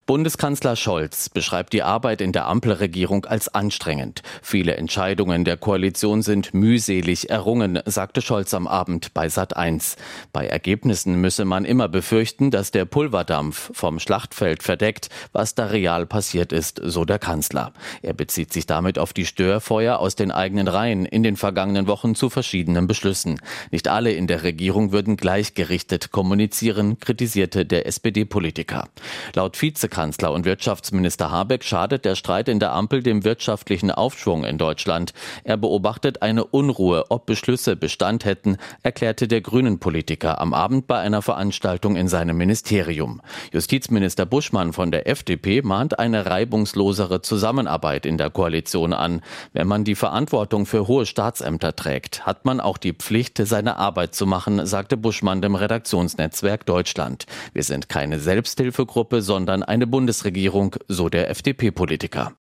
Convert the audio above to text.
Bundeskanzler Scholz beschreibt die Arbeit in der Ampelregierung als anstrengend. Viele Entscheidungen der Koalition sind mühselig errungen, sagte Scholz am Abend bei Sat.1. Bei Ergebnissen müsse man immer befürchten, dass der Pulverdampf vom Schlachtfeld verdeckt, was da real passiert ist, so der Kanzler. Er bezieht sich damit auf die Störfeuer aus den eigenen Reihen in den vergangenen Wochen zu verschiedenen Beschlüssen. Nicht alle in der Regierung würden gleichgerichtet kommunizieren, kritisierte der SPD-Politiker. Laut Vizekanzler und Wirtschaftsminister Habeck schadet der Streit in der Ampel dem wirtschaftlichen Aufschwung in Deutschland. Er beobachtet eine Unruhe, ob Beschlüsse Bestand hätten, erklärte der Grünen-Politiker am Abend bei einer Veranstaltung in seinem Ministerium. Justizminister Buschmann von der FDP mahnt eine reibungslosere Zusammenarbeit in der Koalition an. Wenn man die Verantwortung für hohe Staatsämter trägt, hat man auch die Pflicht, seine Arbeit zu machen, sagte Buschmann dem Redaktionsnetzwerk Deutschland. Wir sind keine Selbsthilfegruppe, sondern eine Bundesregierung, so der FDP-Politiker.